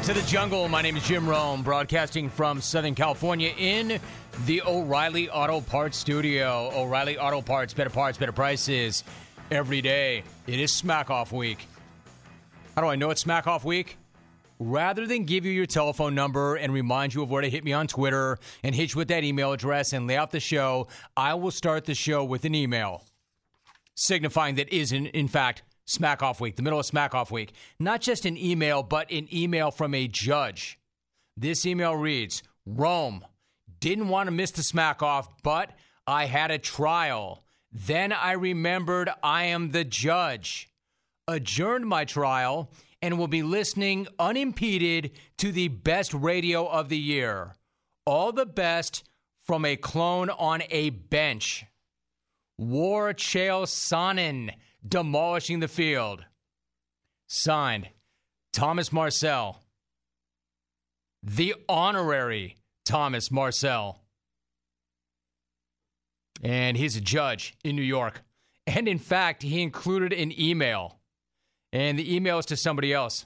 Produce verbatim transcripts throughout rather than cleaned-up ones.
to the jungle. My name is Jim Rome, broadcasting from Southern California in the O'Reilly Auto Parts studio. O'Reilly Auto Parts, better parts, better prices every day. It is Smack Off Week. How do I know it's Smack Off Week? Rather than give you your telephone number and remind you of where to hit me on Twitter and hit you with that email address and lay out the show, I will start the show with an email signifying that is, in, in fact, Smack Off Week, the middle of Smack Off Week. Not just an email, but an email from a judge. This email reads, Rome, didn't want to miss the Smack Off, but I had a trial. Then I remembered I am the judge. Adjourned my trial and will be listening unimpeded to the best radio of the year. All the best from a clone on a bench. War Chael Sonnen. Demolishing the field. Signed, Thomas Marcel. The honorary Thomas Marcel. And he's a judge in New York. And in fact, he included an email. And the email is to somebody else.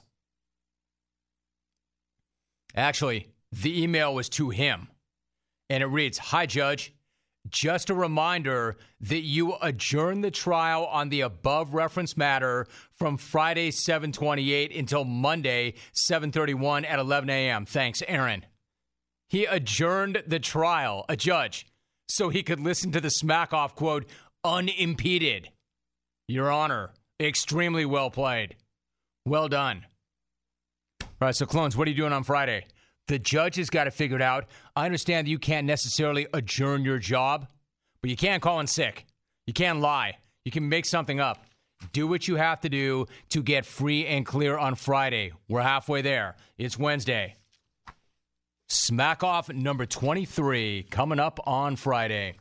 Actually, the email was to him. And it reads, Hi, Judge. Just a reminder that you adjourn the trial on the above referenced matter from Friday, seven twenty-eight until Monday, seven thirty-one at eleven a.m. Thanks, Aaron. He adjourned the trial, a judge, so he could listen to the Smack Off quote, unimpeded. Your Honor, extremely well played. Well done. All right, so Clones, what are you doing on Friday? The judge has got it figured out. I understand that you can't necessarily adjourn your job, but you can't call in sick. You can't lie. You can make something up. Do what you have to do to get free and clear on Friday. We're halfway there. It's Wednesday. Smack Off number twenty-three coming up on Friday.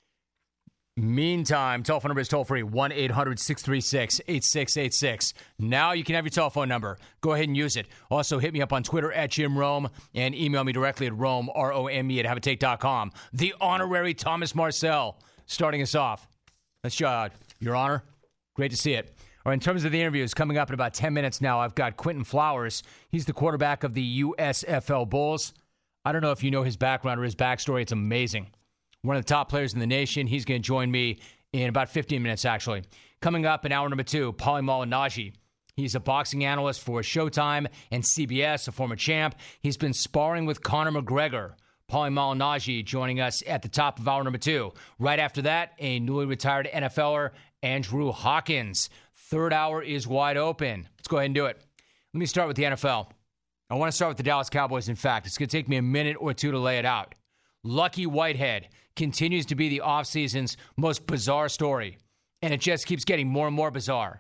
Meantime, telephone number is toll-free, one eight hundred six three six eight six eight six. Now you can have your telephone number. Go ahead and use it. Also, hit me up on Twitter at Jim Rome and email me directly at Rome, R O M E, at have a take dot com. The honorary Thomas Marcel starting us off. That's uh, Your Honor. Great to see it. All right, in terms of the interviews, coming up in about ten minutes now, I've got Quentin Flowers. He's the quarterback of the U S F L Bulls. I don't know if you know his background or his backstory. It's amazing. One of the top players in the nation. He's going to join me in about fifteen minutes, actually. Coming up in hour number two, Paulie Malignaggi. He's a boxing analyst for Showtime and C B S, a former champ. He's been sparring with Conor McGregor. Paulie Malignaggi joining us at the top of hour number two. Right after that, a newly retired N F L er, Andrew Hawkins. Third hour is wide open. Let's go ahead and do it. Let me start with the N F L. I want to start with the Dallas Cowboys, in fact. It's going to take me a minute or two to lay it out. Lucky Whitehead continues to be the offseason's most bizarre story, and it just keeps getting more and more bizarre.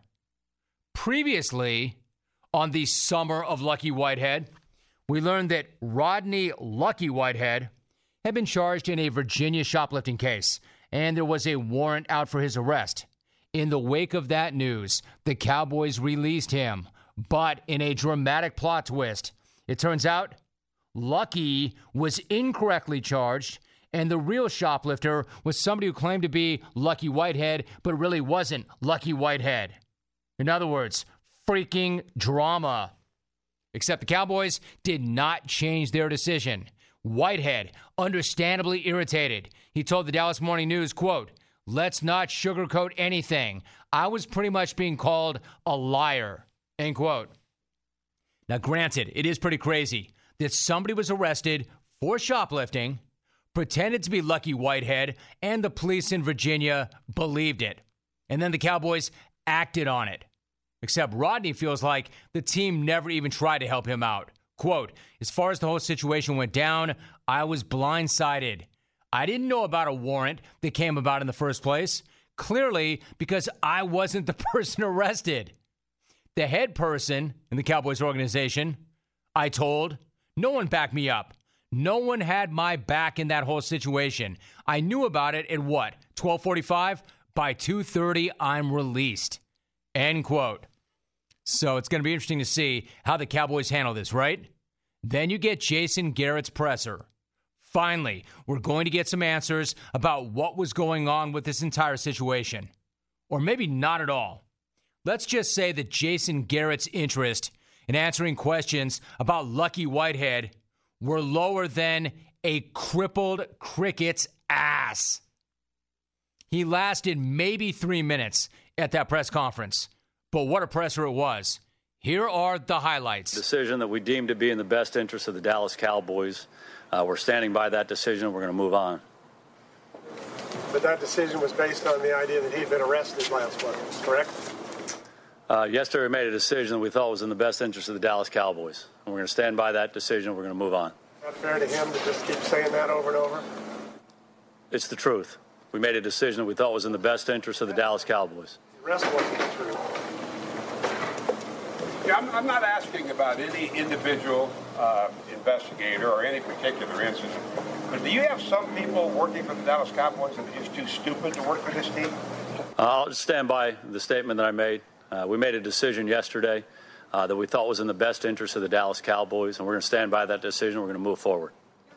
Previously, on the summer of Lucky Whitehead, we learned that Rodney Lucky Whitehead had been charged in a Virginia shoplifting case, and there was a warrant out for his arrest. In the wake of that news, the Cowboys released him, but in a dramatic plot twist, it turns out Lucky was incorrectly charged, and the real shoplifter was somebody who claimed to be Lucky Whitehead, but really wasn't Lucky Whitehead. In other words, freaking drama. Except the Cowboys did not change their decision. Whitehead, understandably irritated, he told the Dallas Morning News, quote, "Let's not sugarcoat anything. I was pretty much being called a liar," end quote. Now, granted, it is pretty crazy that somebody was arrested for shoplifting, pretended to be Lucky Whitehead, and the police in Virginia believed it. And then the Cowboys acted on it. Except Rodney feels like the team never even tried to help him out. Quote, "As far as the whole situation went down, I was blindsided. I didn't know about a warrant that came about in the first place. Clearly, because I wasn't the person arrested. The head person in the Cowboys organization, I told, no one backed me up. No one had my back in that whole situation. I knew about it at what, twelve forty-five? By two thirty, I'm released." End quote. So it's going to be interesting to see how the Cowboys handle this, right? Then you get Jason Garrett's presser. Finally, we're going to get some answers about what was going on with this entire situation. Or maybe not at all. Let's just say that Jason Garrett's interest in answering questions about Lucky Whitehead were lower than a crippled cricket's ass. He lasted maybe three minutes at that press conference, but what a presser it was. Here are the highlights. Decision that we deemed to be in the best interest of the Dallas Cowboys. Uh, we're standing by that decision. We're going to move on. But that decision was based on the idea that he'd been arrested last month, correct? Uh, yesterday we made a decision that we thought was in the best interest of the Dallas Cowboys. And we're going to stand by that decision. We're going to move on. Not fair to him to just keep saying that over and over? It's the truth. We made a decision that we thought was in the best interest of the Dallas Cowboys. The rest wasn't the truth. Yeah, I'm, I'm not asking about any individual uh, investigator or any particular incident. But do you have some people working for the Dallas Cowboys that are just too stupid to work for this team? I'll just stand by the statement that I made. Uh, we made a decision yesterday uh, that we thought was in the best interest of the Dallas Cowboys, and we're going to stand by that decision. We're going to move forward.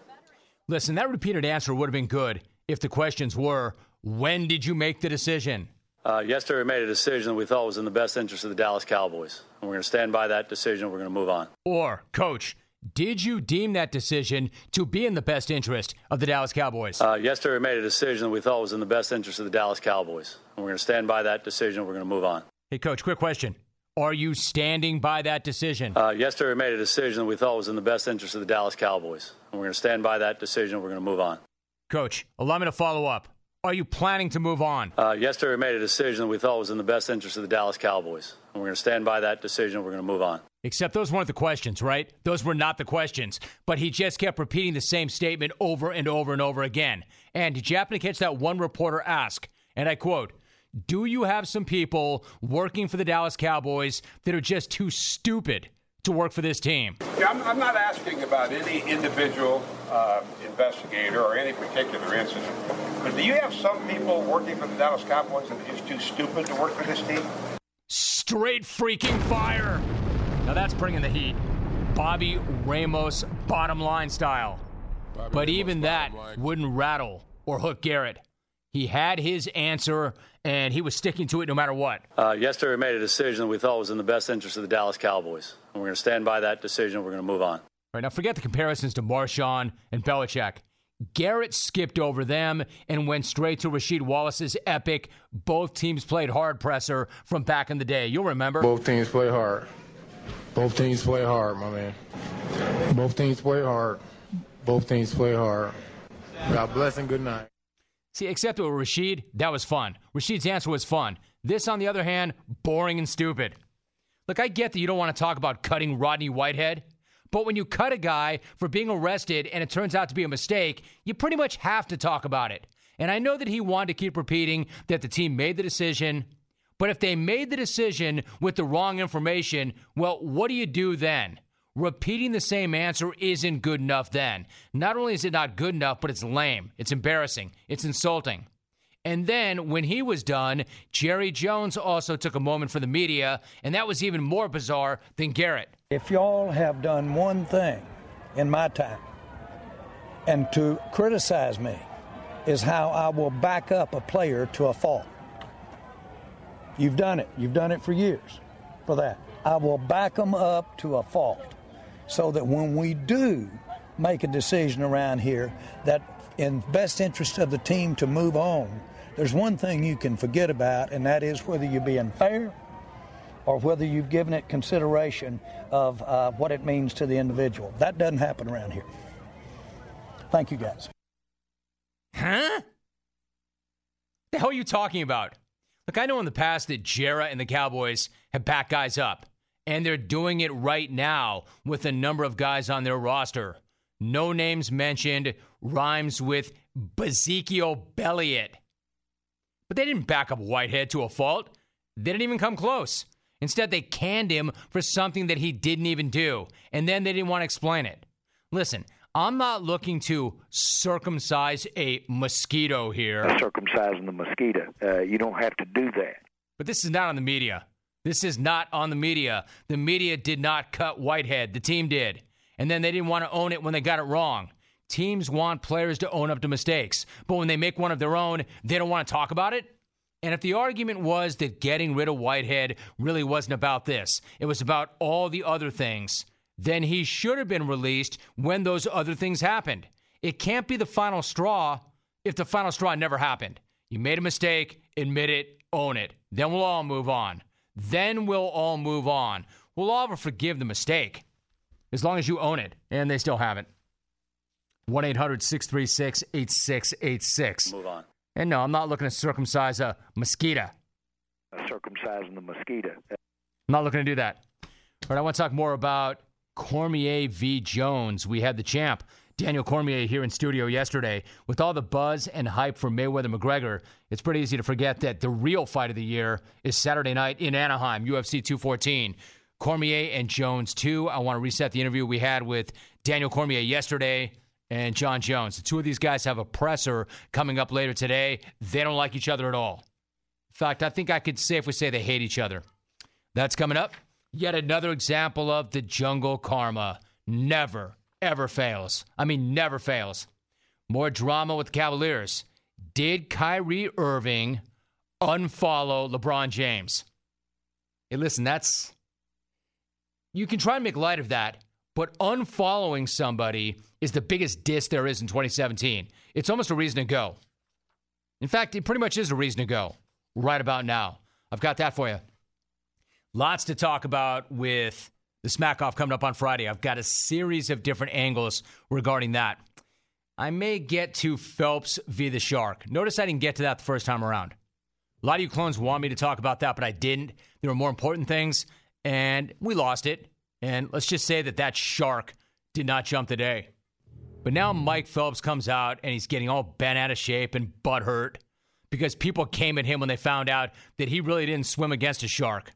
Listen, that repeated answer would have been good if the questions were, when did you make the decision? Uh, yesterday we made a decision that we thought was in the best interest of the Dallas Cowboys, and we're going to stand by that decision. We're going to move on. Or, Coach, did you deem that decision to be in the best interest of the Dallas Cowboys? Uh, yesterday we made a decision that we thought was in the best interest of the Dallas Cowboys, and we're going to stand by that decision. We're going to move on. Hey, Coach, quick question. Are you standing by that decision? Uh, yesterday we made a decision that we thought was in the best interest of the Dallas Cowboys, and we're going to stand by that decision. We're going to move on. Coach, allow me to follow up. Are you planning to move on? Uh, yesterday we made a decision that we thought was in the best interest of the Dallas Cowboys, and we're going to stand by that decision. We're going to move on. Except those weren't the questions, right? Those were not the questions. But he just kept repeating the same statement over and over and over again. And did you happen to catch that one reporter ask, and I quote, do you have some people working for the Dallas Cowboys that are just too stupid to work for this team? Yeah, I'm, I'm not asking about any individual uh, investigator or any particular incident. But do you have some people working for the Dallas Cowboys that are just too stupid to work for this team? Straight freaking fire. Now that's bringing the heat. Bobby Ramos bottom line style. Bobby but Ramos even that line wouldn't rattle or hook Garrett. He had his answer, and he was sticking to it no matter what. Uh, yesterday we made a decision that we thought was in the best interest of the Dallas Cowboys, and we're going to stand by that decision. We're going to move on. All right, now forget the comparisons to Marshawn and Belichick. Garrett skipped over them and went straight to Rasheed Wallace's epic both teams played hard presser from back in the day. You'll remember. Both teams play hard. Both teams play hard, my man. Both teams play hard. Both teams play hard. God bless and good night. See, except with Rasheed, that was fun. Rasheed's answer was fun. This, on the other hand, boring and stupid. Look, I get that you don't want to talk about cutting Rodney Whitehead, but when you cut a guy for being arrested and it turns out to be a mistake, you pretty much have to talk about it. And I know that he wanted to keep repeating that the team made the decision, but if they made the decision with the wrong information, well, what do you do then? Repeating the same answer isn't good enough then. Not only is it not good enough, but it's lame. It's embarrassing. It's insulting. And then, when he was done, Jerry Jones also took a moment for the media, and that was even more bizarre than Garrett. If y'all have done one thing in my time, and to criticize me, is how I will back up a player to a fault. You've done it. You've done it for years for that. I will back them up to a fault. So that when we do make a decision around here that in best interest of the team to move on, there's one thing you can forget about, and that is whether you're being fair or whether you've given it consideration of uh, what it means to the individual. That doesn't happen around here. Thank you, guys. Huh? The hell are you talking about? Look, I know in the past that Jarrah and the Cowboys have backed guys up. And they're doing it right now with a number of guys on their roster. No names mentioned, rhymes with Ezekiel Belliot. But they didn't back up Whitehead to a fault. They didn't even come close. Instead, they canned him for something that he didn't even do. And then they didn't want to explain it. Listen, I'm not looking to circumcise a mosquito here. Circumcising the mosquito. Uh, you don't have to do that. But this is not on the media. This is not on the media. The media did not cut Whitehead. The team did. And then they didn't want to own it when they got it wrong. Teams want players to own up to mistakes. But when they make one of their own, they don't want to talk about it? And if the argument was that getting rid of Whitehead really wasn't about this, it was about all the other things, then he should have been released when those other things happened. It can't be the final straw if the final straw never happened. You made a mistake, admit it, own it. Then we'll all move on. Then we'll all move on. We'll all forgive the mistake as long as you own it, and they still haven't. one eight hundred six three six eight six eight six. Move on. And no, I'm not looking to circumcise a mosquito. Circumcising the mosquito. I'm not looking to do that. All right, I want to talk more about Cormier v. Jones. We had the champ, Daniel Cormier, here in studio yesterday. With all the buzz and hype for Mayweather-McGregor, it's pretty easy to forget that the real fight of the year is Saturday night in Anaheim, U F C two fourteen. Cormier and Jones two. I want to reset the interview we had with Daniel Cormier yesterday and John Jones. The two of these guys have a presser coming up later today. They don't like each other at all. In fact, I think I could safely say they hate each other. That's coming up. Yet another example of the jungle karma. Never, ever fails. I mean, never fails. More drama with the Cavaliers. Did Kyrie Irving unfollow LeBron James? Hey, listen, that's... You can try and make light of that, but unfollowing somebody is the biggest diss there is in twenty seventeen. It's almost a reason to go. In fact, it pretty much is a reason to go right about now. I've got that for you. Lots to talk about with the Smack Off coming up on Friday. I've got a series of different angles regarding that. I may get to Phelps v. the Shark. Notice I didn't get to that the first time around. A lot of you clones want me to talk about that, but I didn't. There were more important things, and we lost it. And let's just say that that shark did not jump today. But now Mike Phelps comes out, and he's getting all bent out of shape and butthurt because people came at him when they found out that he really didn't swim against a shark.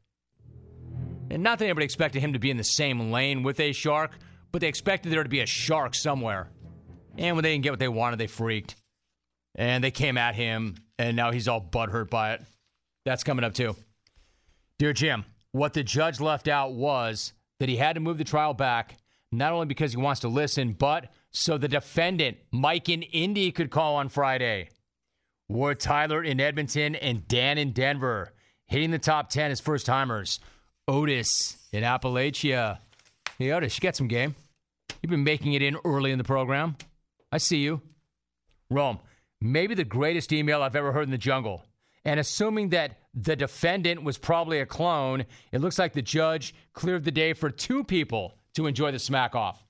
And not that anybody expected him to be in the same lane with a shark, but they expected there to be a shark somewhere. And when they didn't get what they wanted, they freaked. And they came at him, and now he's all butthurt by it. That's coming up, too. Dear Jim, what the judge left out was that he had to move the trial back, not only because he wants to listen, but so the defendant, Mike in Indy, could call on Friday. Ward Tyler in Edmonton and Dan in Denver, hitting the top ten as first-timers. Otis in Appalachia. Hey, Otis, you got some game. You've been making it in early in the program. I see you. Rome, maybe the greatest email I've ever heard in the jungle. And assuming that the defendant was probably a clone, it looks like the judge cleared the day for two people to enjoy the Smack Off.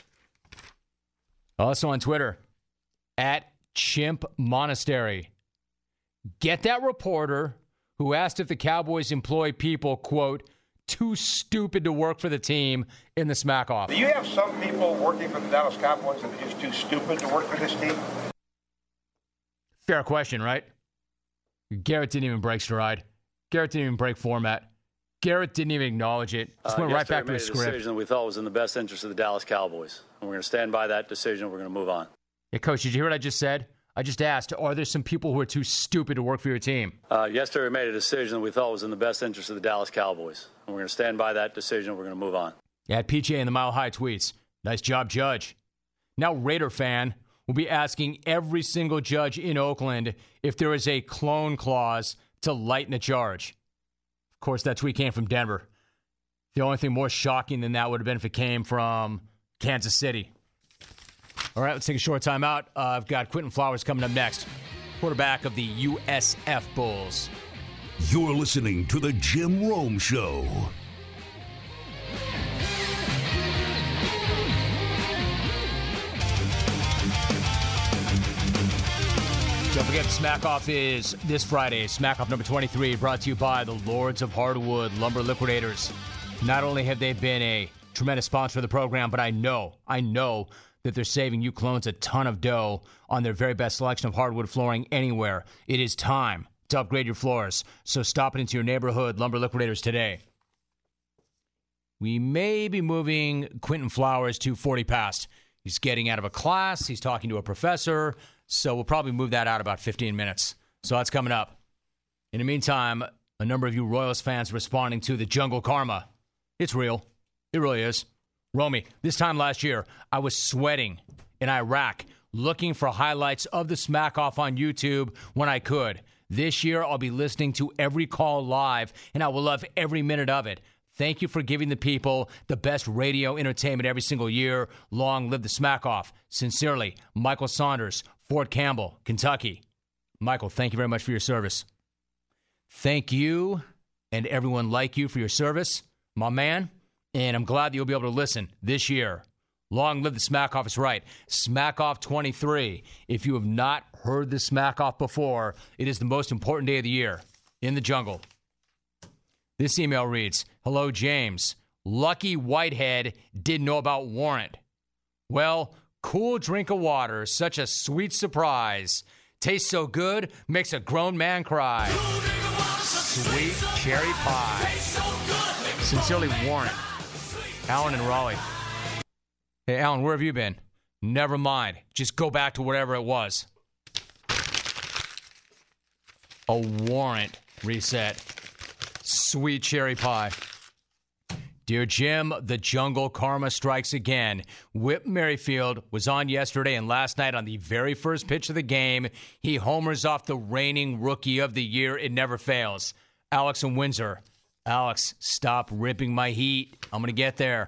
Also on Twitter, at Chimp Monastery. Get that reporter who asked if the Cowboys employ people, quote, too stupid to work for the team in the Smack Off. Do you have some people working for the Dallas Cowboys that are just too stupid to work for this team? Fair question, right? Garrett didn't even break stride. Garrett didn't even break format. Garrett didn't even acknowledge it. Just went uh, right back to his made a script. Decision that we thought was in the best interest of the Dallas Cowboys, and we're going to stand by that decision. We're going to move on. Yeah, Coach, did you hear what I just said? I just asked, are there some people who are too stupid to work for your team? Uh, yesterday, we made a decision that we thought was in the best interest of the Dallas Cowboys, and we're going to stand by that decision. We're going to move on. Yeah, at P J in the Mile High tweets, nice job, Judge. Now, Raider fan will be asking every single judge in Oakland if there is a clone clause to lighten a charge. Of course, that tweet came from Denver. The only thing more shocking than that would have been if it came from Kansas City. All right, let's take a short time out. Uh, I've got Quentin Flowers coming up next, quarterback of the U S F Bulls. You're listening to The Jim Rome Show. Don't forget, Smack Off is this Friday. Smack Off number twenty-three, brought to you by the Lords of Hardwood Lumber Liquidators. Not only have they been a tremendous sponsor of the program, but I know, I know that they're saving you clones a ton of dough on their very best selection of hardwood flooring anywhere. It is time to upgrade your floors, so stop it into your neighborhood Lumber Liquidators today. We may be moving Quentin Flowers to forty past. He's getting out of a class. He's talking to a professor. So we'll probably move that out about fifteen minutes. So that's coming up. In the meantime, a number of you Royals fans responding to the jungle karma. It's real. It really is. Romy, this time last year, I was sweating in Iraq, looking for highlights of the Smack Off on YouTube when I could. This year, I'll be listening to every call live, and I will love every minute of it. Thank you for giving the people the best radio entertainment every single year. Long live the Smack Off. Sincerely, Michael Saunders, Fort Campbell, Kentucky. Michael, thank you very much for your service. Thank you and everyone like you for your service, my man. And I'm glad that you'll be able to listen this year. Long live the Smack Off is right. Smack Off twenty-three. If you have not heard the Smack Off before, it is the most important day of the year in the jungle. This email reads, hello, James. Lucky Whitehead didn't know about Warrant. Well, cool drink of water, such a sweet surprise. Tastes so good, makes a grown man cry. Sweet cherry pie. Sincerely, Warrant. Alan and Raleigh. Hey, Alan, where have you been? Never mind. Just go back to whatever it was. A Warrant reset. Sweet cherry pie. Dear Jim, the jungle karma strikes again. Whit Merrifield was on yesterday and last night on the very first pitch of the game. He homers off the reigning rookie of the year. It never fails. Alex in Windsor. Alex, stop ripping my heat. I'm going to get there.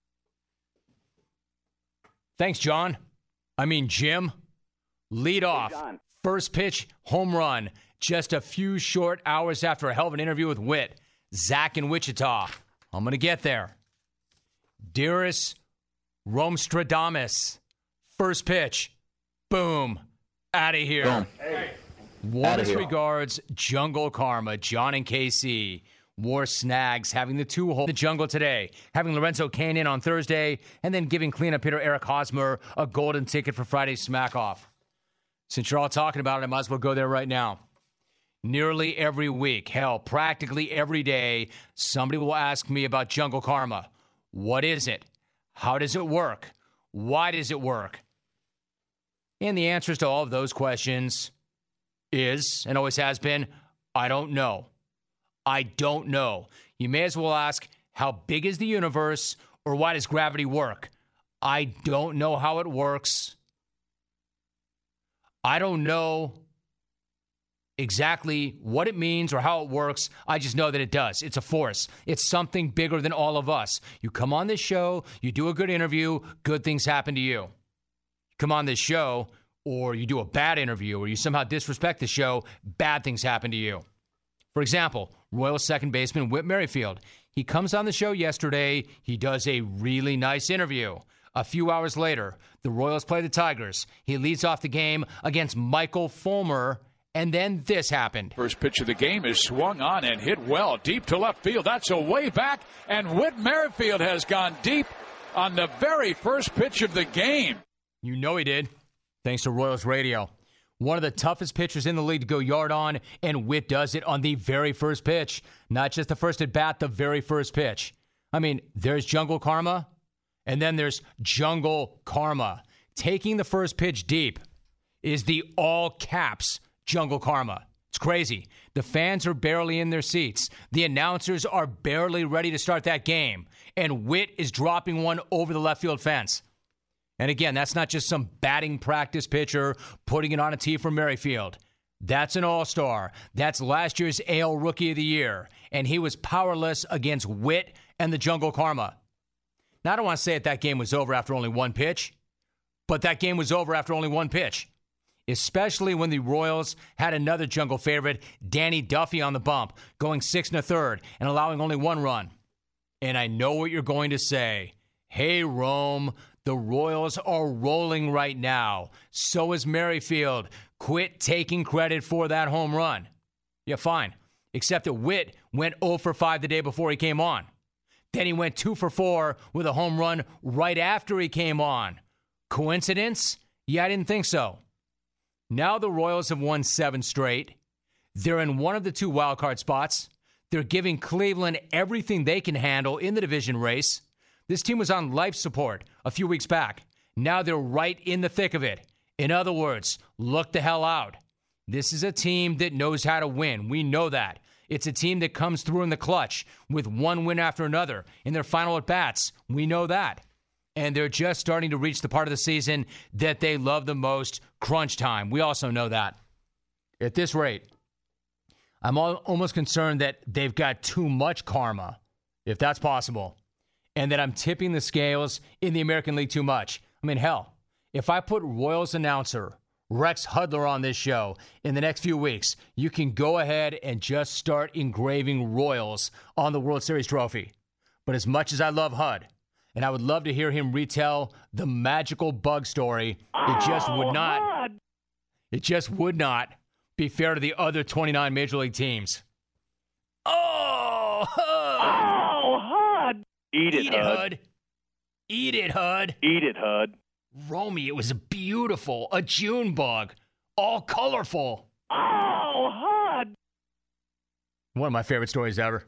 Thanks, John. I mean, Jim. Lead off. Hey, first pitch, home run. Just a few short hours after a hell of an interview with Whit. Zach in Wichita. I'm going to get there. Dearest Romestradamus. First pitch. Boom. Out of here. Boom. Hey. Warmest regards, Jungle Karma, John and K C. War Snags having the two hole in the jungle today, having Lorenzo Kane in on Thursday, and then giving cleanup hitter Eric Hosmer a golden ticket for Friday's Smack Off. Since you're all talking about it, I might as well go there right now. Nearly every week, hell, practically every day, somebody will ask me about Jungle Karma. What is it? How does it work? Why does it work? And the answers to all of those questions is, and always has been, I don't know. I don't know. You may as well ask, how big is the universe, or why does gravity work? I don't know how it works. I don't know exactly what it means or how it works. I just know that it does. It's a force. It's something bigger than all of us. You come on this show, you do a good interview, good things happen to you. You come on this show, or you do a bad interview, or you somehow disrespect the show, bad things happen to you. For example, Royals second baseman Whit Merrifield. He comes on the show yesterday. He does a really nice interview. A few hours later, the Royals play the Tigers. He leads off the game against Michael Fulmer, and then this happened. First pitch of the game is swung on and hit well deep to left field. That's a way back, and Whit Merrifield has gone deep on the very first pitch of the game. You know he did, thanks to Royals Radio. One of the toughest pitchers in the league to go yard on, and Whit does it on the very first pitch. Not just the first at bat, the very first pitch. I mean, there's Jungle Karma, and then there's Jungle Karma. Taking the first pitch deep is the all caps Jungle Karma. It's crazy. The fans are barely in their seats. The announcers are barely ready to start that game, and Whit is dropping one over the left field fence. And again, that's not just some batting practice pitcher putting it on a tee for Merrifield. That's an all-star. That's last year's A L Rookie of the Year. And he was powerless against Whit and the Jungle Karma. Now, I don't want to say that that game was over after only one pitch, but that game was over after only one pitch, especially when the Royals had another Jungle favorite, Danny Duffy, on the bump, going six and a third and allowing only one run. And I know what you're going to say. Hey, Rome, the Royals are rolling right now. So is Merrifield. Quit taking credit for that home run. Yeah, fine. Except that Whit went oh for five the day before he came on. Then he went two for four with a home run right after he came on. Coincidence? Yeah, I didn't think so. Now the Royals have won seven straight. They're in one of the two wildcard spots. They're giving Cleveland everything they can handle in the division race. This team was on life support a few weeks back. Now they're right in the thick of it. In other words, look the hell out. This is a team that knows how to win. We know that. It's a team that comes through in the clutch with one win after another in their final at-bats. We know that. And they're just starting to reach the part of the season that they love the most, crunch time. We also know that. At this rate, I'm al- almost concerned that they've got too much karma, if that's possible, and that I'm tipping the scales in the American League too much. I mean, hell, if I put Royals announcer Rex Hudler on this show in the next few weeks, you can go ahead and just start engraving Royals on the World Series trophy. But as much as I love Hud, and I would love to hear him retell the magical bug story, it just would not, it just would not be fair to the other twenty-nine Major League teams. Oh, Hud! Oh, Hud! Eat it, Eat Hud. it, Hud. Eat it, Hud. Eat it, Hud. Romy, it was beautiful. A June bug. All colorful. Oh, Hud! One of my favorite stories ever.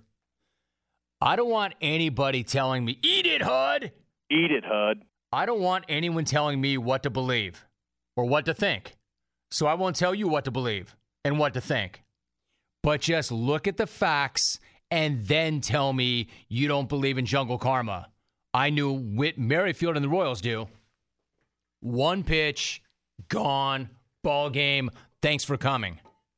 I don't want anybody telling me, eat it, Hud. Eat it, Hud. I don't want anyone telling me what to believe or what to think. So I won't tell you what to believe and what to think. But just look at the facts and then tell me you don't believe in jungle karma. I knew Whit Merrifield and the Royals do. One pitch, gone, ball game, thanks for coming.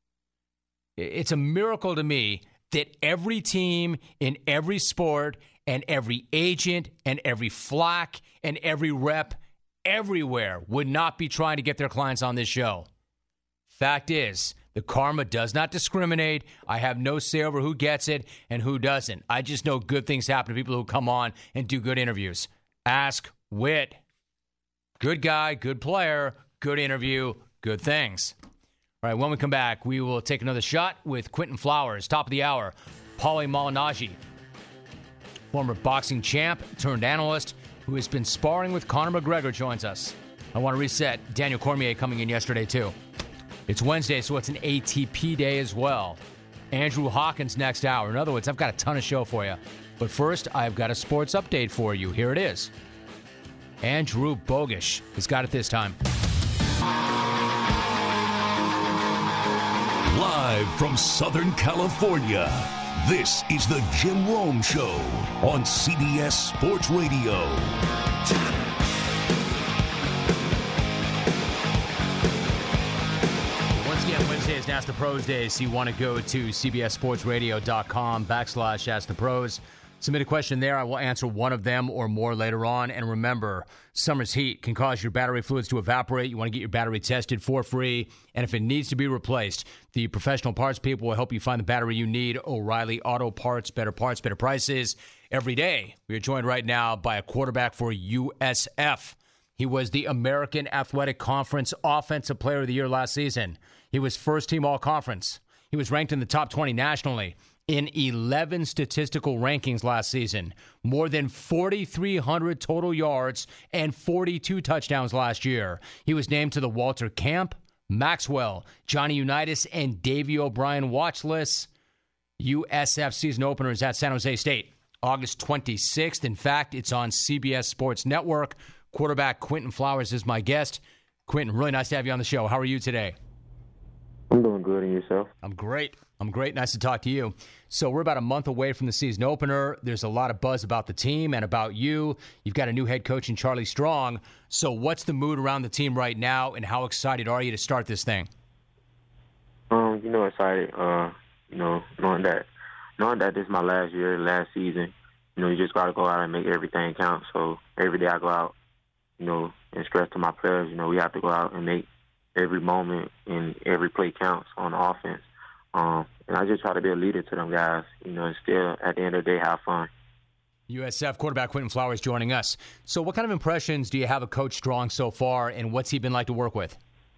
It's a miracle to me that every team in every sport and every agent and every flack and every rep everywhere would not be trying to get their clients on this show. Fact is, the karma does not discriminate. I have no say over who gets it and who doesn't. I just know good things happen to people who come on and do good interviews. Ask Whit. Good guy, good player, good interview, good things. All right, when we come back, we will take another shot with Quentin Flowers. Top of the hour, Paulie Malignaggi, former boxing champ turned analyst who has been sparring with Conor McGregor, joins us. I want to reset. Daniel Cormier coming in yesterday, too. It's Wednesday, so it's an A T P day as well. Andrew Hawkins next hour. In other words, I've got a ton of show for you. But first, I've got a sports update for you. Here it is. Andrew Bogusch has got it this time. Live from Southern California, this is the Jim Rome Show on C B S Sports Radio. Once again, Wednesday is Ask the Pros Day, so you want to go to cbssportsradio.com backslash Ask the Pros. Submit a question there. I will answer one of them or more later on. And remember, summer's heat can cause your battery fluids to evaporate. You want to get your battery tested for free. And if it needs to be replaced, the professional parts people will help you find the battery you need. O'Reilly Auto Parts, better parts, better prices every day. We are joined right now by a quarterback for U S F. He was the American Athletic Conference Offensive Player of the Year last season. He was first team All-Conference. He was ranked in the top twenty nationally in eleven statistical rankings last season, more than forty-three hundred total yards and forty-two touchdowns last year. He was named to the Walter Camp, Maxwell, Johnny Unitas, and Davey O'Brien watch lists. U S F season opener is at San Jose State, August twenty-sixth. In fact, it's on C B S Sports Network. Quarterback Quentin Flowers is my guest. Quentin, really nice to have you on the show. How are you today? I'm doing good, and yourself? I'm great. I'm great. Nice to talk to you. So we're about a month away from the season opener. There's a lot of buzz about the team and about you. You've got a new head coach in Charlie Strong. So what's the mood around the team right now, and how excited are you to start this thing? Um, you know, excited. Uh, you know, knowing that, knowing that this is my last year, last season. You know, you just got to go out and make everything count. So every day I go out, you know, and stress to my players. You know, we have to go out and make every moment and every play counts on the offense. Um, and I just try to be a leader to them guys, you know, and still, at the end of the day, have fun. U S F quarterback Quentin Flowers joining us. So what kind of impressions do you have of Coach Strong so far, and what's he been like to work with?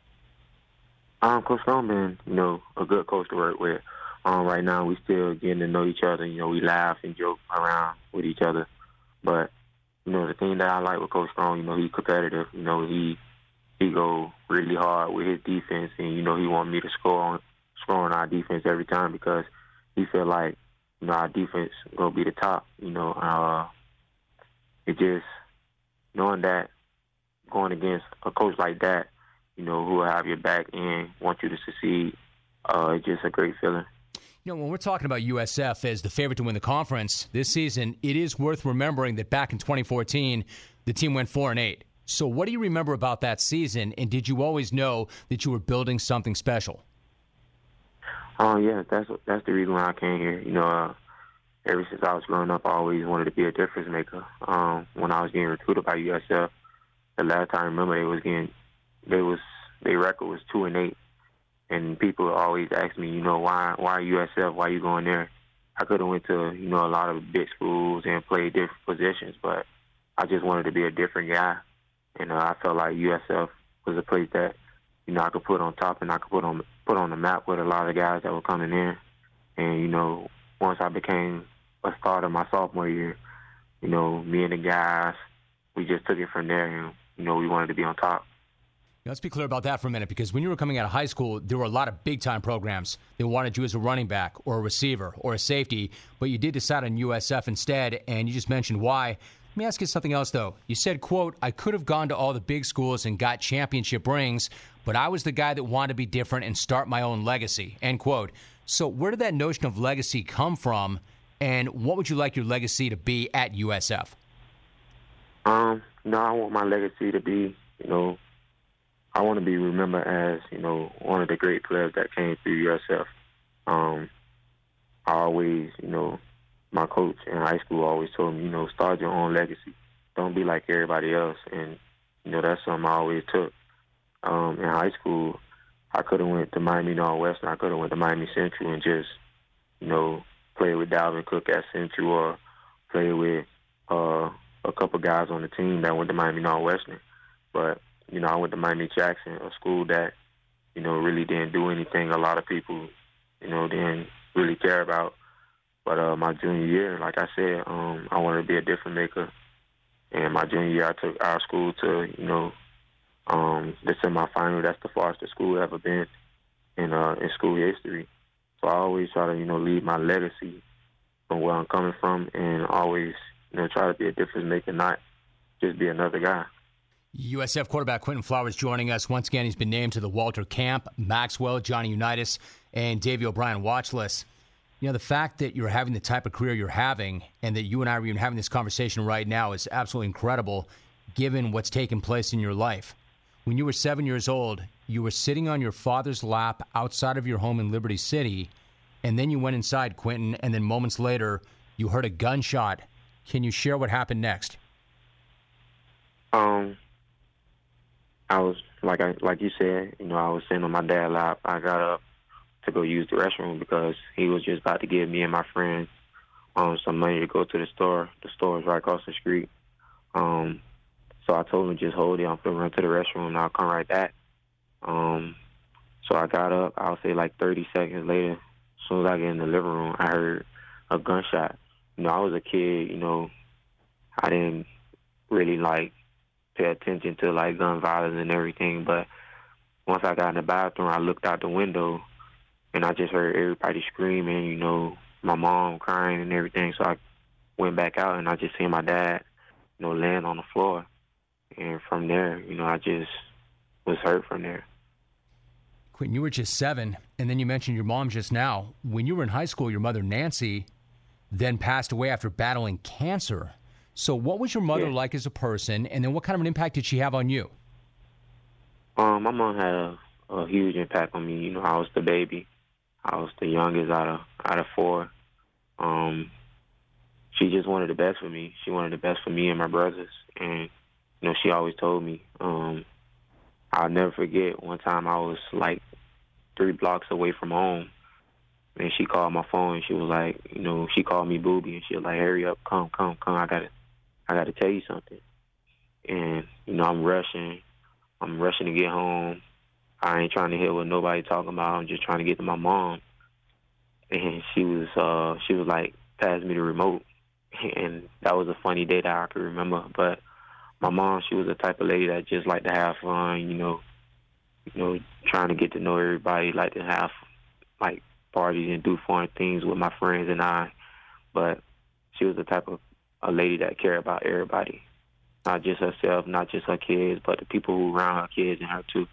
Um, Coach Strong been, you know, a good coach to work with. Um, right now, we still getting to know each other. You know, we laugh and joke around with each other. But, you know, the thing that I like with Coach Strong, you know, he's competitive. You know, he he go really hard with his defense, and, you know, he want me to score on score on our defense every time because he feel like, you know, our defense gonna be the top. You know, uh, it just knowing that going against a coach like that, you know, who will have your back and want you to succeed, uh, it's just a great feeling. You know, when we're talking about U S F as the favorite to win the conference this season, it is worth remembering that back in twenty fourteen, the team went four and eight. So what do you remember about that season, and did you always know that you were building something special? Oh, yeah, that's that's the reason why I came here. You know, uh, ever since I was growing up, I always wanted to be a difference maker. Um, when I was getting recruited by U S F, the last time I remember, they was getting, they was their record was two and eight, and people always ask me, you know, why why U S F? Why you going there? I could have went to you know a lot of big schools and played different positions, but I just wanted to be a different guy, and uh, I felt like U S F was a place that you know I could put on top and I could put on put on the map with a lot of guys that were coming in, and you know once I became a starter my sophomore year, you know me and the guys, we just took it from there, and you know we wanted to be on top. Let's be clear about that for a minute, because when you were coming out of high school, there were a lot of big-time programs that wanted you as a running back or a receiver or a safety, but you did decide on U S F instead, and you just mentioned why. Let me ask you something else, though. You said, quote, I could have gone to all the big schools and got championship rings, but I was the guy that wanted to be different and start my own legacy, end quote. So where did that notion of legacy come from, and what would you like your legacy to be at U S F? Um, no, I want my legacy to be, you know, I want to be remembered as, you know, one of the great players that came through U S F. Um, I always, you know, my coach in high school always told me, you know, start your own legacy. Don't be like everybody else. And, you know, that's something I always took. Um, in high school, I could have went to Miami Northwestern. I could have went to Miami Central and just, you know, play with Dalvin Cook at Central or play with uh, a couple guys on the team that went to Miami Northwestern. But, you know, I went to Miami Jackson, a school that, you know, really didn't do anything a lot of people, you know, didn't really care about. But uh, my junior year, like I said, um, I wanted to be a difference maker. And my junior year, I took our school to, you know, um, the semifinal. That's the farthest the school ever been in uh, in school history. So I always try to, you know, leave my legacy from where I'm coming from, and always, you know, try to be a difference maker, not just be another guy. U S F quarterback Quinton Flowers joining us. Once again, he's been named to the Walter Camp, Maxwell, Johnny Unitas, and Davey O'Brien watch list. You know, the fact that you're having the type of career you're having and that you and I are even having this conversation right now is absolutely incredible, given what's taken place in your life. When you were seven years old, you were sitting on your father's lap outside of your home in Liberty City, and then you went inside, Quinton, and then moments later, you heard a gunshot. Can you share what happened next? Um... I was, like I like you said, you know, I was sitting on my dad's lap. I got up to go use the restroom because he was just about to give me and my friend um, some money to go to the store. The store is right across the street. Um, so I told him, just hold it. I'm going to run to the restroom and I'll come right back. Um, so I got up. I'll say like thirty seconds later, as soon as I get in the living room, I heard a gunshot. You know, I was a kid, you know, I didn't really like pay attention to like gun violence and everything, but once I got in the bathroom, I looked out the window and I just heard everybody screaming, you know, my mom crying and everything. So I went back out and I just seen my dad, you know, laying on the floor. And from there, you know, I just was hurt from there. Quinton, you were just seven, and then you mentioned your mom just now. When you were in high school, your mother, Nancy, then passed away after battling cancer. So what was your mother yeah. like as a person, and then what kind of an impact did she have on you? Um, my mom had a, a huge impact on me. You know, I was the baby. I was the youngest out of out of four. Um, she just wanted the best for me. She wanted the best for me and my brothers. And, you know, she always told me. Um, I'll never forget one time I was, like, three blocks away from home. And she called my phone, and she was like, you know, she called me Booby, and she was like, hurry up, come, come, come, I got to I got to tell you something. And, you know, I'm rushing. I'm rushing to get home. I ain't trying to hear what nobody talking about. I'm just trying to get to my mom. And she was, uh, she was like, pass me the remote. And that was a funny day that I could remember. But my mom, she was the type of lady that just liked to have fun, you know, you know, trying to get to know everybody, like to have, like, parties and do fun things with my friends and I. But she was the type of a lady that cared about everybody, not just herself, not just her kids, but the people who around her kids and her too.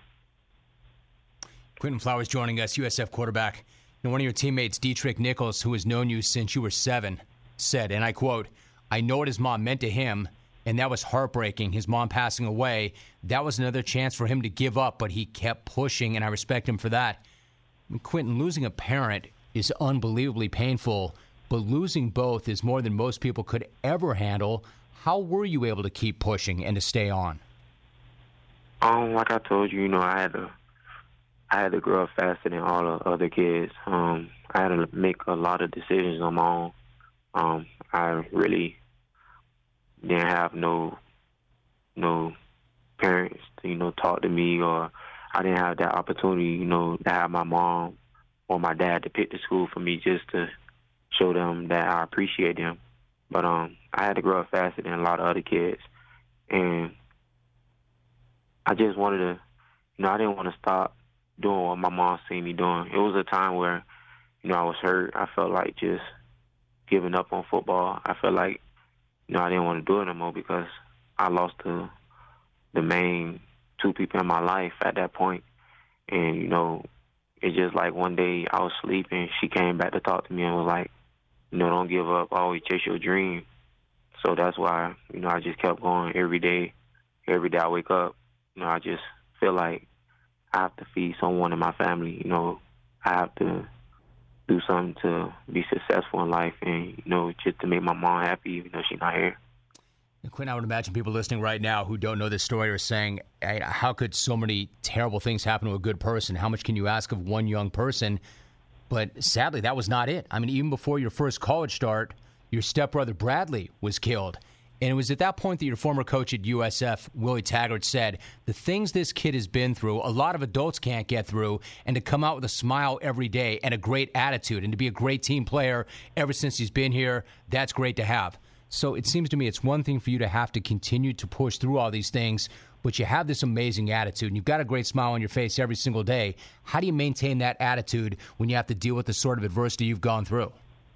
Quinton Flowers joining us, U S F quarterback. And one of your teammates, Dietrich Nichols, who has known you since you were seven, said, and I quote, I know what his mom meant to him, and that was heartbreaking, his mom passing away. That was another chance for him to give up, but he kept pushing, and I respect him for that. Quentin, losing a parent is unbelievably painful, but losing both is more than most people could ever handle. How were you able to keep pushing and to stay on? Um, like I told you, you know, I had to, I had to grow up faster than all the other kids. Um, I had to make a lot of decisions on my own. Um, I really didn't have no, no parents to, you know, talk to me, or I didn't have that opportunity, you know, to have my mom or my dad to pick the school for me just to show them that I appreciate them. But um, I had to grow up faster than a lot of other kids, and I just wanted to, you know, I didn't want to stop doing what my mom seen me doing. It was a time where, you know, I was hurt. I felt like just giving up on football. I felt like, you know, I didn't want to do it anymore because I lost the the main two people in my life at that point. And, you know, it's just like one day I was sleeping, she came back to talk to me and was like, you know, don't give up, always chase your dream. So that's why, you know, I just kept going every day. Every day I wake up, you know, I just feel like I have to feed someone in my family. You know, I have to do something to be successful in life and, you know, just to make my mom happy even though she's not here. Quinn, I would imagine people listening right now who don't know this story are saying, hey, how could so many terrible things happen to a good person? How much can you ask of one young person? But sadly, that was not it. I mean, even before your first college start, your stepbrother Bradley was killed. And it was at that point that your former coach at U S F, Willie Taggart, said, the things this kid has been through, a lot of adults can't get through, and to come out with a smile every day and a great attitude and to be a great team player ever since he's been here, that's great to have. So it seems to me it's one thing for you to have to continue to push through all these things, but you have this amazing attitude, and you've got a great smile on your face every single day. How do you maintain that attitude when you have to deal with the sort of adversity you've gone through?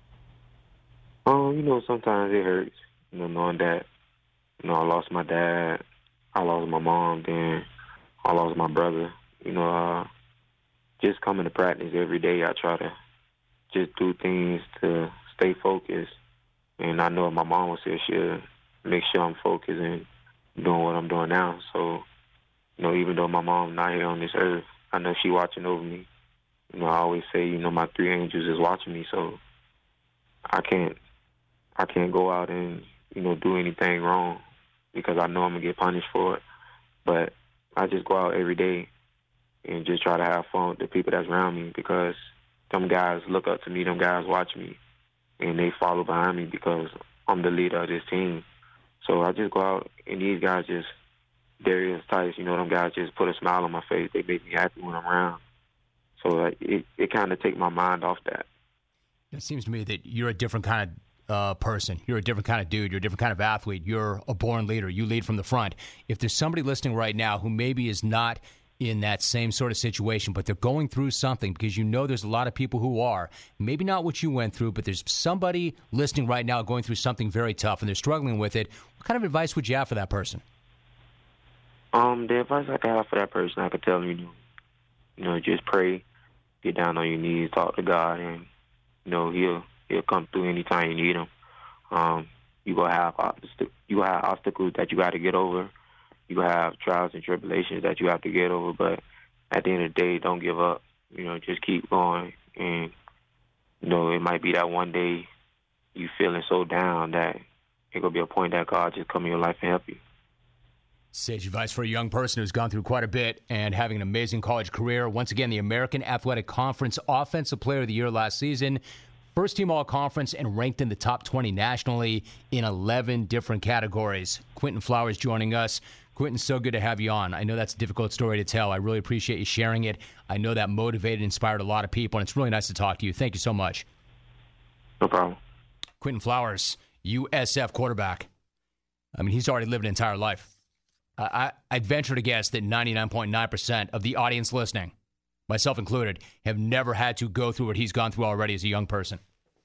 Um, you know, sometimes it hurts, you know, knowing that, you know, I lost my dad, I lost my mom, then I lost my brother. You know, uh, just coming to practice every day, I try to just do things to stay focused. And I know my mom will say she'll make sure I'm focused and doing what I'm doing now. So, you know, even though my mom's not here on this earth, I know she's watching over me. You know, I always say, you know, my three angels is watching me, so I can't, I can't go out and, you know, do anything wrong because I know I'm going to get punished for it. But I just go out every day and just try to have fun with the people that's around me because them guys look up to me, them guys watch me. And they follow behind me because I'm the leader of this team. So I just go out, and these guys just, Darius Tice, you know, them guys just put a smile on my face. They make me happy when I'm around. So like, it, it kind of takes my mind off that. It seems to me that you're a different kind of uh, person. You're a different kind of dude. You're a different kind of athlete. You're a born leader. You lead from the front. If there's somebody listening right now who maybe is not in that same sort of situation, but they're going through something, because you know there's a lot of people who are, maybe not what you went through, but there's somebody listening right now going through something very tough and they're struggling with it. What kind of advice would you have for that person? Um, the advice I could have for that person, I could tell them, you know, you know, just pray, get down on your knees, talk to God, and, you know, he'll he'll come through anytime you need him. Um, you gonna have obst- you gonna have obstacles that you got to get over. You have trials and tribulations that you have to get over, but at the end of the day, don't give up. You know, just keep going. And, you know, it might be that one day you feeling so down that it could be a point that God just come in your life and help you. Sage advice for a young person who's gone through quite a bit and having an amazing college career. Once again, the American Athletic Conference Offensive Player of the Year last season. First team all-conference and ranked in the top twenty nationally in eleven different categories. Quentin Flowers joining us. Quentin, so good to have you on. I know that's a difficult story to tell. I really appreciate you sharing it. I know that motivated and inspired a lot of people, and it's really nice to talk to you. Thank you so much. No problem. Quentin Flowers, U S F quarterback. I mean, he's already lived an entire life. Uh, I, I'd venture to guess that ninety-nine point nine percent of the audience listening, myself included, have never had to go through what he's gone through already as a young person.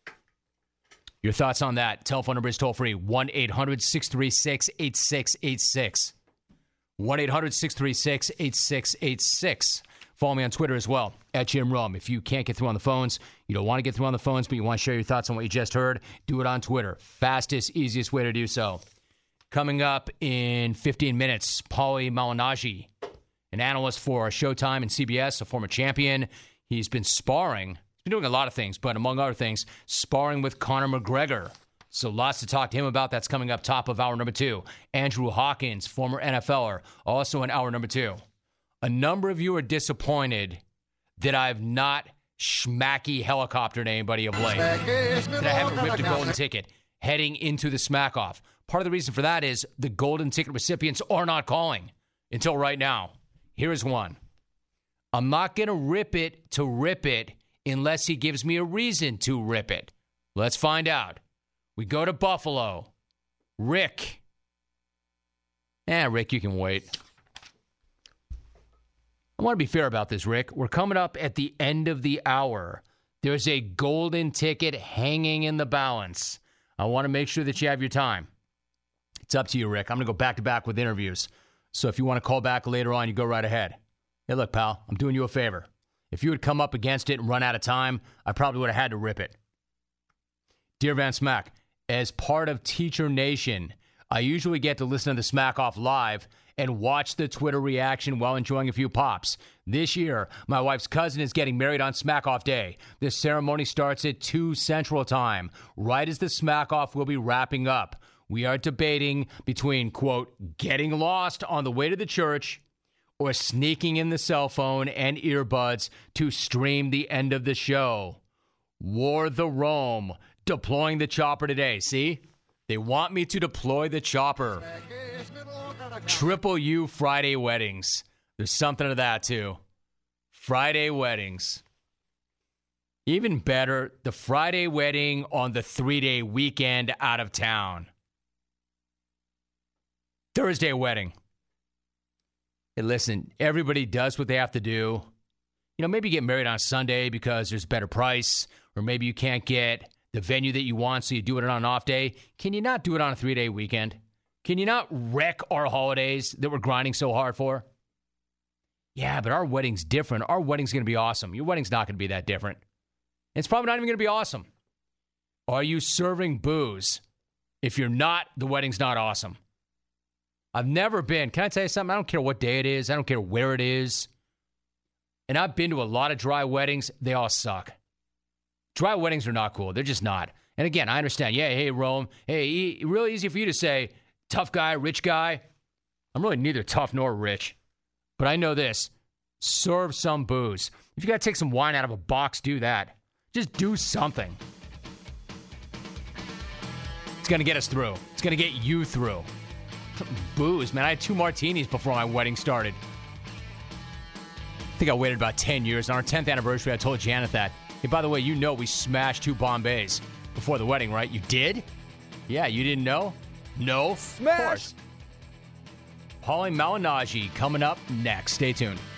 Your thoughts on that? Telephone number is toll-free, one eight hundred six three six eight six eight six. one eight hundred six three six eight six eight six. Follow me on Twitter as well, at Jim Rome. If you can't get through on the phones, you don't want to get through on the phones, but you want to share your thoughts on what you just heard, do it on Twitter. Fastest, easiest way to do so. Coming up in fifteen minutes, Paulie Malignaggi, an analyst for Showtime and C B S, a former champion. He's been sparring. He's been doing a lot of things, but among other things, sparring with Conor McGregor. So lots to talk to him about. That's coming up top of hour number two. Andrew Hawkins, former N F L er, also in hour number two. A number of you are disappointed that I've not schmacky helicoptered anybody of late, that I haven't ripped a golden ticket heading into the smack off. Part of the reason for that is the golden ticket recipients are not calling until right now. Here's one. I'm not going to rip it to rip it unless he gives me a reason to rip it. Let's find out. We go to Buffalo. Rick. Eh, Rick, you can wait. I want to be fair about this, Rick. We're coming up at the end of the hour. There's a golden ticket hanging in the balance. I want to make sure that you have your time. It's up to you, Rick. I'm going to go back-to-back with interviews. So if you want to call back later on, you go right ahead. Hey, look, pal, I'm doing you a favor. If you had come up against it and run out of time, I probably would have had to rip it. Dear Van Smack, as part of Teacher Nation, I usually get to listen to the Smack Off live and watch the Twitter reaction while enjoying a few pops. This year, my wife's cousin is getting married on Smack Off Day. The ceremony starts at two Central Time, right as the Smack Off will be wrapping up. We are debating between, quote, getting lost on the way to the church or sneaking in the cell phone and earbuds to stream the end of the show. War the Rome, deploying the chopper today. See? They want me to deploy the chopper. Triple U Friday weddings. There's something to that, too. Friday weddings. Even better, the Friday wedding on the three-day weekend out of town. Thursday wedding. Hey, listen, everybody does what they have to do. You know, maybe you get married on Sunday because there's a better price, or maybe you can't get the venue that you want, so you do it on an off day. Can you not do it on a three-day weekend? Can you not wreck our holidays that we're grinding so hard for? Yeah, but our wedding's different. Our wedding's going to be awesome. Your wedding's not going to be that different. It's probably not even going to be awesome. Are you serving booze? If you're not, the wedding's not awesome. I've never been. Can I tell you something? I don't care what day it is. I don't care where it is. And I've been to a lot of dry weddings. They all suck. Dry weddings are not cool. They're just not. And again, I understand. Yeah, hey, Rome. Hey, e- really easy for you to say, tough guy, rich guy. I'm really neither tough nor rich. But I know this. Serve some booze. If you got to take some wine out of a box, do that. Just do something. It's going to get us through. It's going to get you through. Booze, man. I had two martinis before my wedding started. I think I waited about ten years. On our tenth anniversary, I told Janet that. Hey, by the way, you know we smashed two Bombays before the wedding, right? You did? Yeah, you didn't know? No? Smash! Of course. Paulie Malignaggi coming up next. Stay tuned.